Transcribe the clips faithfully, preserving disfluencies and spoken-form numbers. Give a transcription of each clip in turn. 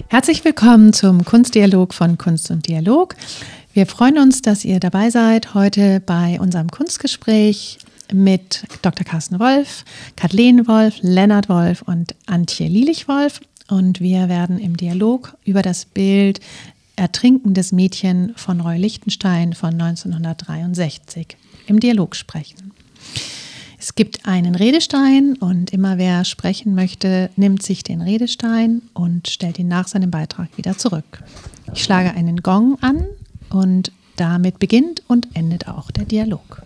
Herzlich willkommen zum Kunstdialog von Kunst und Dialog. Wir freuen uns, dass ihr dabei seid heute bei unserem Kunstgespräch mit Doktor Carsten Wolf, Kathleen Wolf, Lennart Wolf und Antje Lielich-Wolf. Und wir werden im Dialog über das Bild Ertrinkendes Mädchen von Roy Lichtenstein von neunzehnhundertdreiundsechzig im Dialog sprechen. Es gibt einen Redestein und immer wer sprechen möchte, nimmt sich den Redestein und stellt ihn nach seinem Beitrag wieder zurück. Ich schlage einen Gong an und damit beginnt und endet auch der Dialog.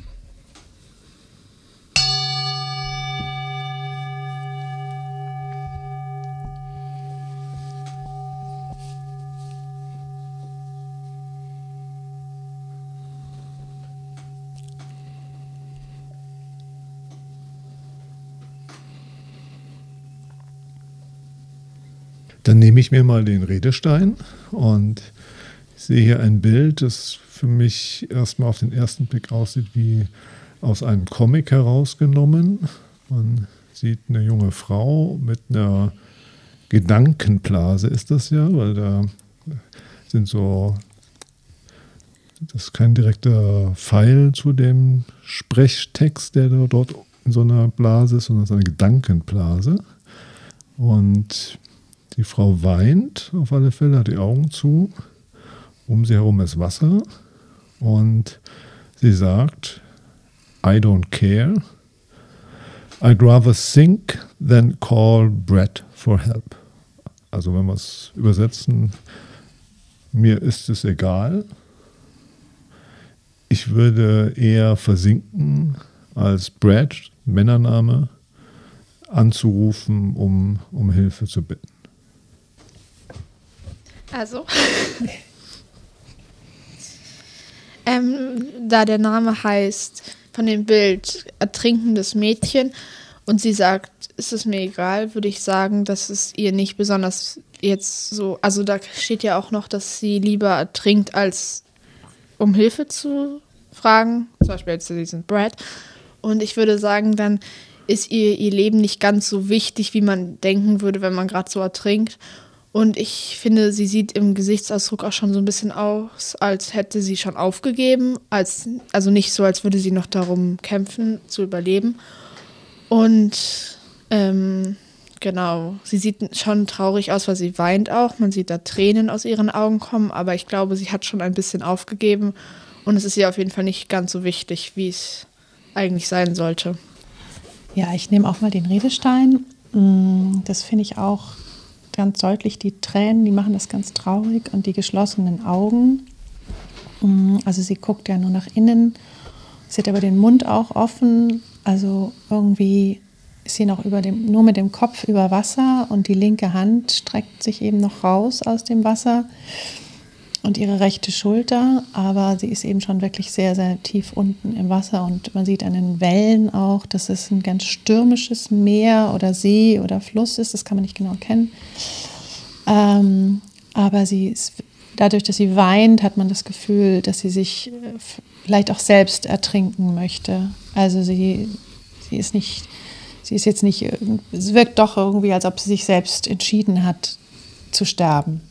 Dann nehme ich mir mal den Redestein und ich sehe hier ein Bild, das für mich erstmal auf den ersten Blick aussieht wie aus einem Comic herausgenommen. Man sieht eine junge Frau mit einer Gedankenblase, ist das ja, weil da sind so, das ist kein direkter Pfeil zu dem Sprechtext, der da dort in so einer Blase ist, sondern es ist eine Gedankenblase. Und die Frau weint auf alle Fälle, hat die Augen zu. Um sie herum ist Wasser. Und sie sagt, I don't care. I'd rather sink than call Brett for help. Also wenn wir es übersetzen, mir ist es egal. Ich würde eher versinken, als Brett, Männername, anzurufen, um, um Hilfe zu bitten. Also, ähm, da der Name heißt von dem Bild Ertrinkendes Mädchen und sie sagt, ist es mir egal, würde ich sagen, dass es ihr nicht besonders jetzt so, also da steht ja auch noch, dass sie lieber ertrinkt, als um Hilfe zu fragen, zum Beispiel jetzt diesen Brad. Und ich würde sagen, dann ist ihr ihr Leben nicht ganz so wichtig, wie man denken würde, wenn man gerade so ertrinkt. Und ich finde, sie sieht im Gesichtsausdruck auch schon so ein bisschen aus, als hätte sie schon aufgegeben. Als, also nicht so, als würde sie noch darum kämpfen, zu überleben. Und ähm, genau, sie sieht schon traurig aus, weil sie weint auch. Man sieht da Tränen aus ihren Augen kommen. Aber ich glaube, sie hat schon ein bisschen aufgegeben. Und es ist ihr auf jeden Fall nicht ganz so wichtig, wie es eigentlich sein sollte. Ja, ich nehme auch mal den Redestein. Das finde ich auch ganz deutlich, die Tränen, die machen das ganz traurig und die geschlossenen Augen. Also sie guckt ja nur nach innen, sie hat aber den Mund auch offen, also irgendwie ist sie noch über dem, nur mit dem Kopf über Wasser und die linke Hand streckt sich eben noch raus aus dem Wasser und ihre rechte Schulter, aber sie ist eben schon wirklich sehr, sehr tief unten im Wasser und man sieht an den Wellen auch, dass es ein ganz stürmisches Meer oder See oder Fluss ist, das kann man nicht genau kennen. Ähm, aber sie ist, dadurch, dass sie weint, hat man das Gefühl, dass sie sich vielleicht auch selbst ertrinken möchte. Also sie, sie ist nicht, sie ist jetzt nicht, es wirkt doch irgendwie, als ob sie sich selbst entschieden hat, zu sterben.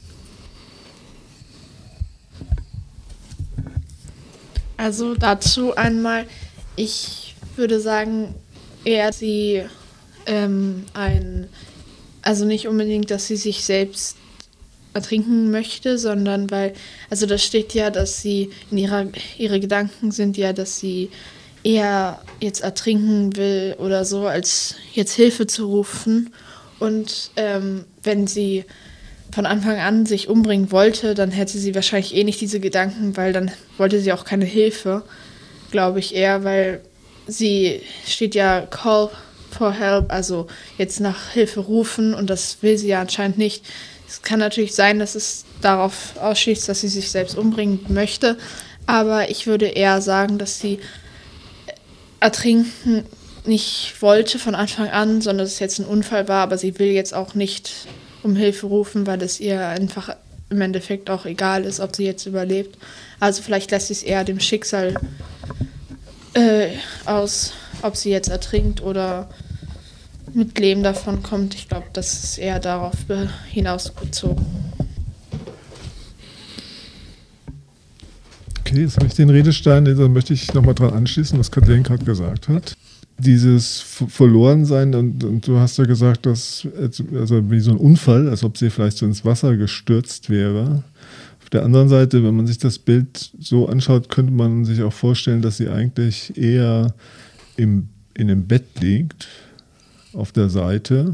Also dazu einmal, ich würde sagen, eher sie ähm, ein, also nicht unbedingt, dass sie sich selbst ertrinken möchte, sondern weil, also da steht ja, dass sie in ihrer, ihre Gedanken sind ja, dass sie eher jetzt ertrinken will oder so, als jetzt Hilfe zu rufen. Und ähm, wenn sie von Anfang an sich umbringen wollte, dann hätte sie wahrscheinlich eh nicht diese Gedanken, weil dann wollte sie auch keine Hilfe, glaube ich eher, weil sie steht ja Call for help, also jetzt nach Hilfe rufen und das will sie ja anscheinend nicht. Es kann natürlich sein, dass es darauf ausschließt, dass sie sich selbst umbringen möchte, aber ich würde eher sagen, dass sie ertrinken nicht wollte von Anfang an, sondern dass es jetzt ein Unfall war, aber sie will jetzt auch nicht um Hilfe rufen, weil es ihr einfach im Endeffekt auch egal ist, ob sie jetzt überlebt. Also vielleicht lässt sie es eher dem Schicksal äh, aus, ob sie jetzt ertrinkt oder mit Leben davon kommt. Ich glaube, das ist eher darauf hinausgezogen. Okay, jetzt habe ich den Redestein, da möchte ich nochmal dran anschließen, was Kathleen gerade gesagt hat. Dieses Verlorensein, und, und du hast ja gesagt, dass, also wie so ein Unfall, als ob sie vielleicht so ins Wasser gestürzt wäre. Auf der anderen Seite, wenn man sich das Bild so anschaut, könnte man sich auch vorstellen, dass sie eigentlich eher im, in dem Bett liegt, auf der Seite,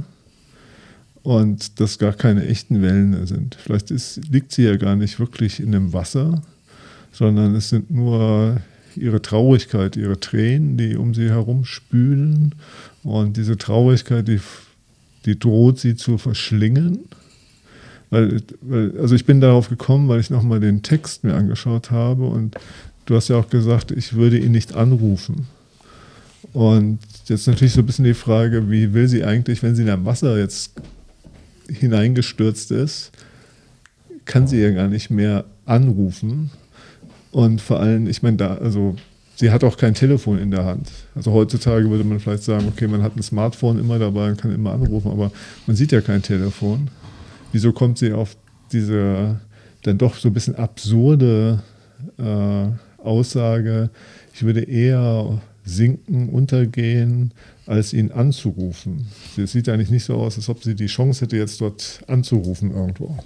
und dass gar keine echten Wellen sind. Vielleicht ist, liegt sie ja gar nicht wirklich in dem Wasser, sondern es sind nur ihre Traurigkeit, ihre Tränen, die um sie herum spülen. Und diese Traurigkeit, die, die droht sie zu verschlingen. Weil, weil, also ich bin darauf gekommen, weil ich nochmal den Text mir angeschaut habe, und du hast ja auch gesagt, ich würde ihn nicht anrufen. Und jetzt natürlich so ein bisschen die Frage, wie will sie eigentlich, wenn sie in das Wasser jetzt hineingestürzt ist, kann sie ja gar nicht mehr anrufen. Und vor allem, ich meine, da, also sie hat auch kein Telefon in der Hand. Also heutzutage würde man vielleicht sagen, okay, man hat ein Smartphone immer dabei und kann immer anrufen, aber man sieht ja kein Telefon. Wieso kommt sie auf diese dann doch so ein bisschen absurde äh, Aussage, ich würde eher sinken, untergehen, als ihn anzurufen? Es sieht eigentlich nicht so aus, als ob sie die Chance hätte, jetzt dort anzurufen irgendwo.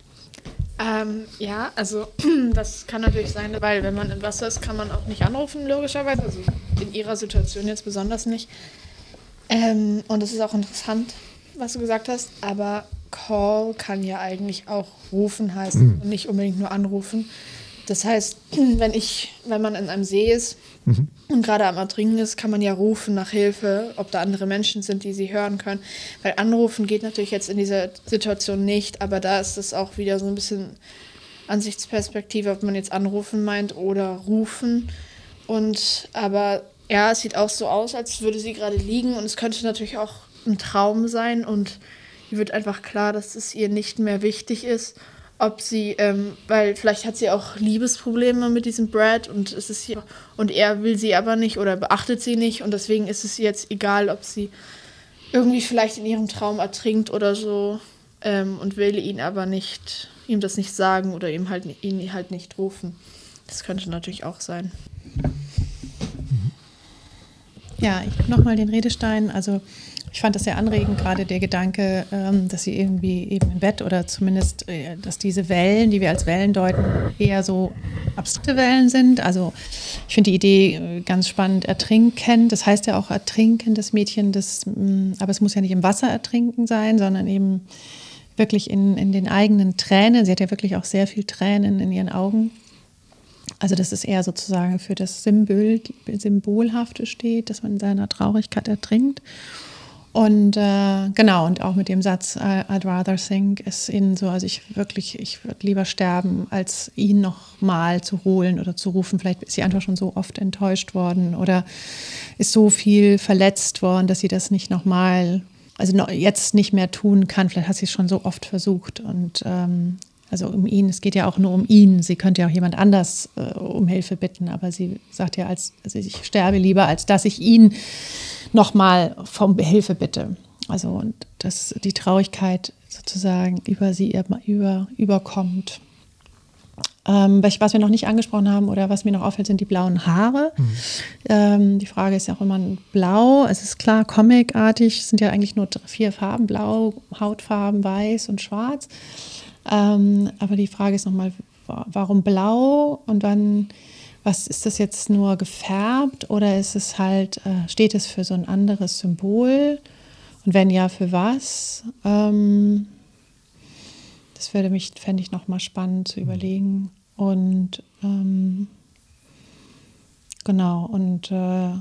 Ähm, ja, also das kann natürlich sein, weil wenn man im Wasser ist, kann man auch nicht anrufen, logischerweise. Also in ihrer Situation jetzt besonders nicht. Ähm, und es ist auch interessant, was du gesagt hast, aber Call kann ja eigentlich auch rufen heißen mhm. und nicht unbedingt nur anrufen. Das heißt, wenn ich, wenn man in einem See ist mhm. und gerade am Ertrinken ist, kann man ja rufen nach Hilfe, ob da andere Menschen sind, die sie hören können. Weil anrufen geht natürlich jetzt in dieser Situation nicht, aber da ist es auch wieder so ein bisschen Ansichtsperspektive, ob man jetzt anrufen meint oder rufen. Und aber ja, es sieht auch so aus, als würde sie gerade liegen, und es könnte natürlich auch ein Traum sein, und ihr wird einfach klar, dass es ihr nicht mehr wichtig ist, ob sie, ähm, weil vielleicht hat sie auch Liebesprobleme mit diesem Brad, und es ist hier, und er will sie aber nicht oder beachtet sie nicht, und deswegen ist es ihr jetzt egal, ob sie irgendwie vielleicht in ihrem Traum ertrinkt oder so, ähm, und will ihn aber nicht, ihm das nicht sagen oder ihm halt, ihn halt nicht rufen. Das könnte natürlich auch sein. Ja, ich nochmal den Redestein, also ich fand das sehr anregend, gerade der Gedanke, ähm, dass sie irgendwie eben im Bett oder zumindest, äh, dass diese Wellen, die wir als Wellen deuten, eher so abstrakte Wellen sind. Also ich finde die Idee äh, ganz spannend, ertrinken. Das heißt ja auch ertrinken, das Mädchen, das, mh, aber es muss ja nicht im Wasser ertrinken sein, sondern eben wirklich in, in den eigenen Tränen. Sie hat ja wirklich auch sehr viel Tränen in ihren Augen. Also das ist eher sozusagen für das Symbol, Symbolhafte steht, dass man in seiner Traurigkeit ertrinkt. Und äh, genau, und auch mit dem Satz, I'd rather sink, ist ihnen so, also ich wirklich, ich würde lieber sterben, als ihn noch mal zu holen oder zu rufen. Vielleicht ist sie einfach schon so oft enttäuscht worden oder ist so viel verletzt worden, dass sie das nicht noch mal, also noch jetzt nicht mehr tun kann. Vielleicht hat sie es schon so oft versucht. Und ähm, also um ihn, es geht ja auch nur um ihn. Sie könnte ja auch jemand anders äh, um Hilfe bitten, aber sie sagt ja, als, also ich sterbe lieber, als dass ich ihn nochmal um Hilfe bitte. Also und dass die Traurigkeit sozusagen über sie über, überkommt. Ähm, was wir noch nicht angesprochen haben oder was mir noch auffällt, sind die blauen Haare. Mhm. Ähm, die Frage ist ja auch immer blau. Es ist klar, comicartig, es sind ja eigentlich nur vier Farben, blau, Hautfarben, weiß und schwarz. Ähm, aber die Frage ist nochmal, warum blau und dann was ist das jetzt nur gefärbt oder ist es halt, äh, steht es für so ein anderes Symbol? Und wenn ja, für was? Ähm, das würde mich, fände ich nochmal spannend zu überlegen. Und ähm, genau, und äh,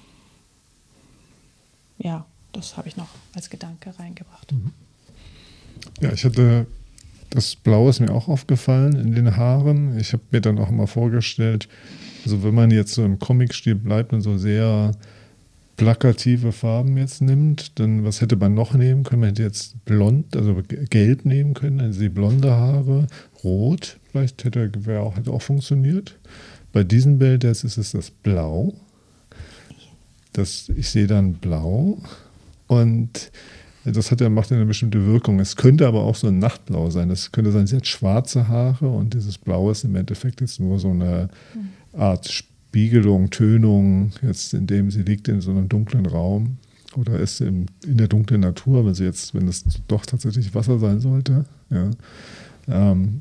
ja, das habe ich noch als Gedanke reingebracht. Ja, ich hatte, das Blau ist mir auch aufgefallen in den Haaren. Ich habe mir dann auch mal vorgestellt, also wenn man jetzt so im Comic-Stil bleibt und so sehr plakative Farben jetzt nimmt, dann was hätte man noch nehmen können? Man hätte jetzt blond, also gelb nehmen können, also die blonde Haare, rot, vielleicht hätte, wäre auch, hätte auch funktioniert. Bei diesem Bild jetzt ist es das Blau. Das, ich sehe dann Blau Und das hat ja, macht ja eine bestimmte Wirkung. Es könnte aber auch so ein Nachtblau sein. Es könnte sein, sie hat schwarze Haare und dieses Blau ist im Endeffekt jetzt nur so eine Art Spiegelung, Tönung, jetzt indem sie liegt in so einem dunklen Raum oder ist im, in der dunklen Natur, wenn sie jetzt, wenn es doch tatsächlich Wasser sein sollte. Ja. Ähm,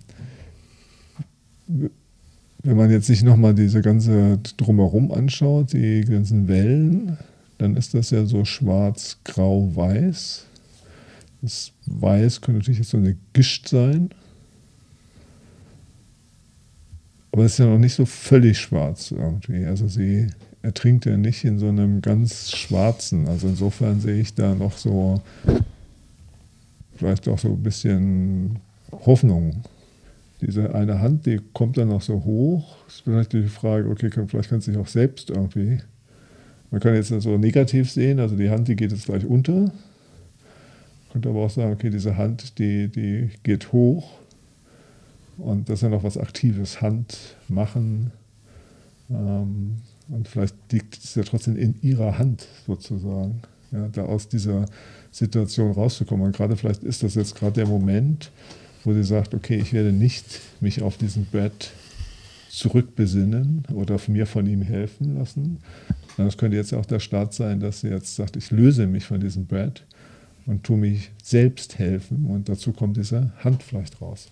wenn man jetzt sich nochmal diese ganze Drumherum anschaut, die ganzen Wellen, dann ist das ja so schwarz, grau, weiß. Das Weiß könnte natürlich jetzt so eine Gischt sein. Aber es ist ja noch nicht so völlig schwarz irgendwie. Also sie ertrinkt ja nicht in so einem ganz schwarzen. Also insofern sehe ich da noch so vielleicht auch so ein bisschen Hoffnung. Diese eine Hand, die kommt dann noch so hoch. Ist vielleicht die Frage, okay, vielleicht kann sie sich auch selbst irgendwie. Man kann jetzt so negativ sehen, also die Hand, die geht jetzt gleich unter. Man könnte aber auch sagen, okay, diese Hand, die, die geht hoch. Und das ist ja noch was Aktives, Hand machen. Ähm, und vielleicht liegt es ja trotzdem in ihrer Hand sozusagen, ja, da aus dieser Situation rauszukommen. Und gerade vielleicht ist das jetzt gerade der Moment, wo sie sagt, okay, ich werde nicht mich auf diesen Brad zurückbesinnen oder mir von ihm helfen lassen. Das könnte jetzt auch der Start sein, dass sie jetzt sagt, ich löse mich von diesem Brad und tue mich selbst helfen. Und dazu kommt diese Hand vielleicht raus.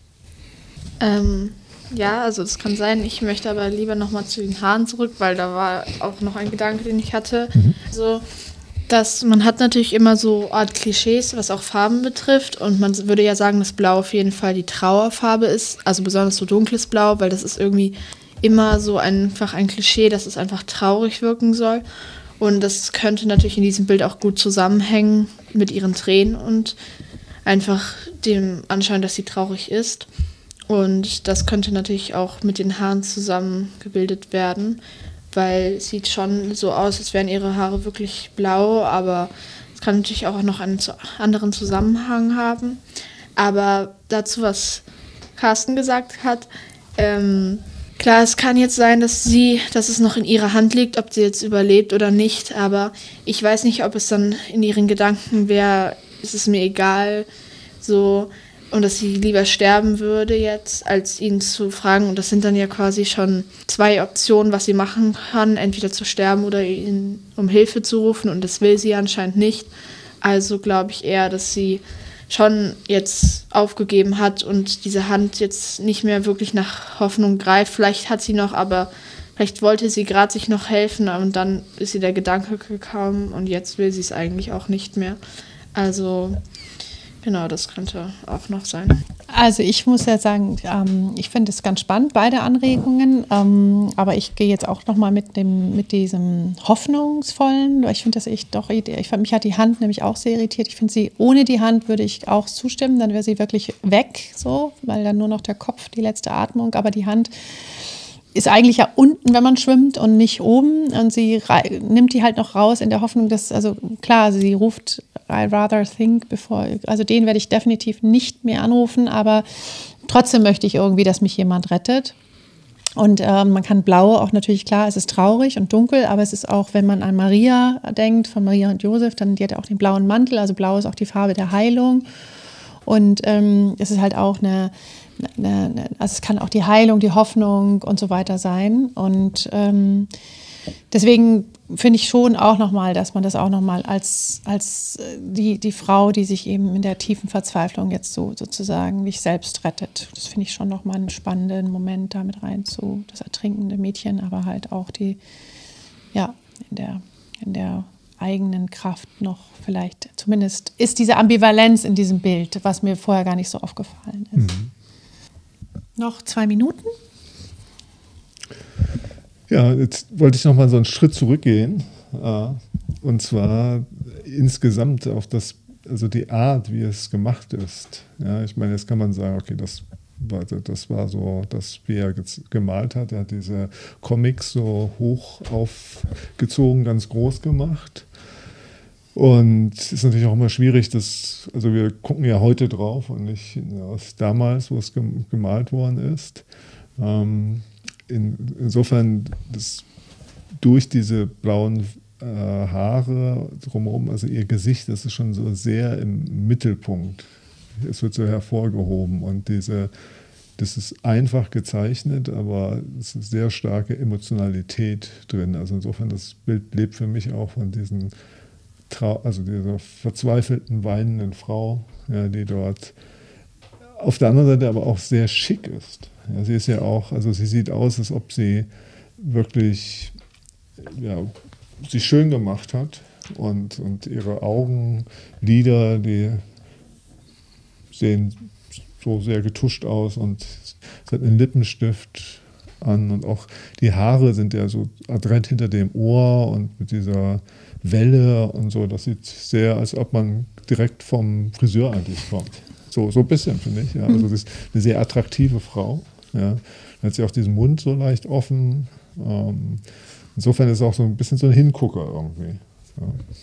Ähm, ja, also das kann sein. Ich möchte aber lieber nochmal zu den Haaren zurück, weil da war auch noch ein Gedanke, den ich hatte. Mhm. Also, dass man hat natürlich immer so Art Klischees, was auch Farben betrifft. Und man würde ja sagen, dass Blau auf jeden Fall die Trauerfarbe ist. Also besonders so dunkles Blau, weil das ist irgendwie immer so einfach ein Klischee, dass es einfach traurig wirken soll. Und das könnte natürlich in diesem Bild auch gut zusammenhängen mit ihren Tränen und einfach dem Anschein, dass sie traurig ist. Und das könnte natürlich auch mit den Haaren zusammengebildet werden, weil es sieht schon so aus, als wären ihre Haare wirklich blau, aber es kann natürlich auch noch einen anderen Zusammenhang haben. Aber dazu, was Carsten gesagt hat, ähm, klar, es kann jetzt sein, dass sie, dass es noch in ihrer Hand liegt, ob sie jetzt überlebt oder nicht, aber ich weiß nicht, ob es dann in ihren Gedanken wäre, es ist mir egal, so, und dass sie lieber sterben würde jetzt, als ihn zu fragen. Und das sind dann ja quasi schon zwei Optionen, was sie machen kann, entweder zu sterben oder ihn um Hilfe zu rufen, und das will sie anscheinend nicht. Also glaube ich eher, dass sie schon jetzt aufgegeben hat und diese Hand jetzt nicht mehr wirklich nach Hoffnung greift. Vielleicht hat sie noch, aber vielleicht wollte sie gerade sich noch helfen und dann ist ihr der Gedanke gekommen und jetzt will sie es eigentlich auch nicht mehr. Also genau, das könnte auch noch sein. Also ich muss ja sagen, ähm, ich finde es ganz spannend, beide Anregungen, ähm, aber ich gehe jetzt auch nochmal mit dem mit diesem hoffnungsvollen, ich finde das echt doch, ich fand, mich hat die Hand nämlich auch sehr irritiert. Ich finde sie, ohne die Hand würde ich auch zustimmen, dann wäre sie wirklich weg, so, weil dann nur noch der Kopf, die letzte Atmung, aber die Hand ist eigentlich ja unten, wenn man schwimmt und nicht oben, und sie rei- nimmt die halt noch raus in der Hoffnung, dass, also klar, sie ruft I rather think before, also den werde ich definitiv nicht mehr anrufen, aber trotzdem möchte ich irgendwie, dass mich jemand rettet. Und äh, man kann Blau auch natürlich, klar, es ist traurig und dunkel, aber es ist auch, wenn man an Maria denkt, von Maria und Josef, dann die hat auch den blauen Mantel, also Blau ist auch die Farbe der Heilung. Und ähm, es ist halt auch eine, eine, eine, also es kann auch die Heilung, die Hoffnung und so weiter sein. Und ähm, deswegen finde ich schon auch nochmal, dass man das auch nochmal als, als die, die Frau, die sich eben in der tiefen Verzweiflung jetzt so sozusagen nicht selbst rettet. Das finde ich schon nochmal einen spannenden Moment da mit rein zu, das ertrinkende Mädchen, aber halt auch die, ja, in der, in der eigenen Kraft noch vielleicht, zumindest ist diese Ambivalenz in diesem Bild, was mir vorher gar nicht so aufgefallen ist. Mhm. Noch zwei Minuten. Ja, jetzt wollte ich noch mal so einen Schritt zurückgehen, äh, und zwar insgesamt auf das, also die Art, wie es gemacht ist. Ja, ich meine, jetzt kann man sagen, okay, das war, das war so, das, wie er gemalt hat. Er hat diese Comics so hoch aufgezogen, ganz groß gemacht. Und es ist natürlich auch immer schwierig, dass, also wir gucken ja heute drauf und nicht aus damals, wo es gemalt worden ist. Ähm, In, insofern, das, durch diese blauen äh, Haare drumherum, also ihr Gesicht, das ist schon so sehr im Mittelpunkt. Es wird so hervorgehoben und diese, das ist einfach gezeichnet, aber es ist sehr starke Emotionalität drin. Also insofern, das Bild lebt für mich auch von diesen, Trau- also dieser verzweifelten, weinenden Frau, ja, die dort auf der anderen Seite aber auch sehr schick ist. Ja, sie ist ja auch, also sie sieht aus, als ob sie wirklich, ja, sich schön gemacht hat und, und ihre Augenlider, die sehen so sehr getuscht aus und sie hat einen Lippenstift an und auch die Haare sind ja so adrett hinter dem Ohr und mit dieser Welle und so. Das sieht sehr, als ob man direkt vom Friseur eigentlich kommt. So, so ein bisschen, finde ich. Ja. Also das ist eine sehr attraktive Frau. Ja. Dann hat sie auch diesen Mund so leicht offen. Ähm, insofern ist es auch so ein bisschen so ein Hingucker irgendwie. Ja.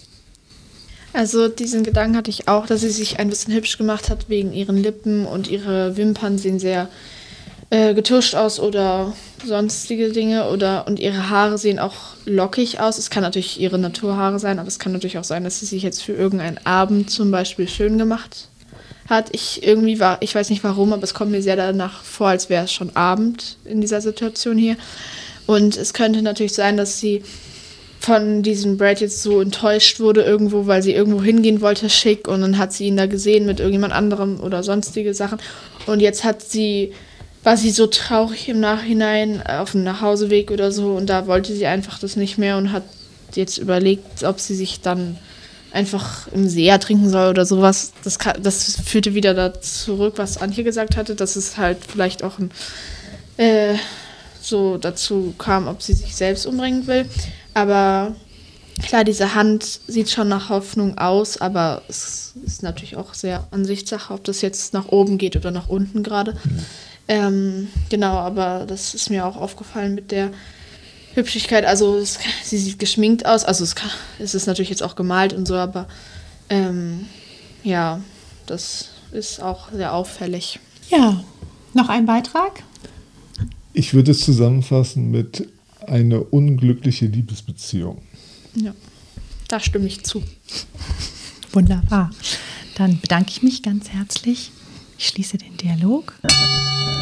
Also diesen Gedanken hatte ich auch, dass sie sich ein bisschen hübsch gemacht hat wegen ihren Lippen und ihre Wimpern sehen sehr äh, getuscht aus oder sonstige Dinge oder und ihre Haare sehen auch lockig aus. Es kann natürlich ihre Naturhaare sein, aber es kann natürlich auch sein, dass sie sich jetzt für irgendeinen Abend zum Beispiel schön gemacht hat. Ich irgendwie war, ich weiß nicht warum, aber es kommt mir sehr danach vor, als wäre es schon Abend in dieser Situation hier. Und es könnte natürlich sein, dass sie von diesem Brad jetzt so enttäuscht wurde irgendwo, weil sie irgendwo hingehen wollte, schick, und dann hat sie ihn da gesehen mit irgendjemand anderem oder sonstige Sachen. Und jetzt hat sie, war sie so traurig im Nachhinein auf dem Nachhauseweg oder so, und da wollte sie einfach das nicht mehr und hat jetzt überlegt, ob sie sich dann einfach im See ertrinken soll oder sowas. Das, kann, das führte wieder da zurück, was Antje gesagt hatte, dass es halt vielleicht auch ein, äh, so dazu kam, ob sie sich selbst umbringen will. Aber klar, diese Hand sieht schon nach Hoffnung aus, aber es ist natürlich auch sehr Ansichtssache, ob das jetzt nach oben geht oder nach unten gerade. Mhm. Ähm, genau, aber das ist mir auch aufgefallen mit der Hübschigkeit. Also es, sie sieht geschminkt aus, also es, kann, es ist natürlich jetzt auch gemalt und so, aber ähm, ja, das ist auch sehr auffällig. Ja, noch ein Beitrag? Ich würde es zusammenfassen mit eine unglückliche Liebesbeziehung. Ja, da stimme ich zu. Wunderbar. Dann bedanke ich mich ganz herzlich. Ich schließe den Dialog.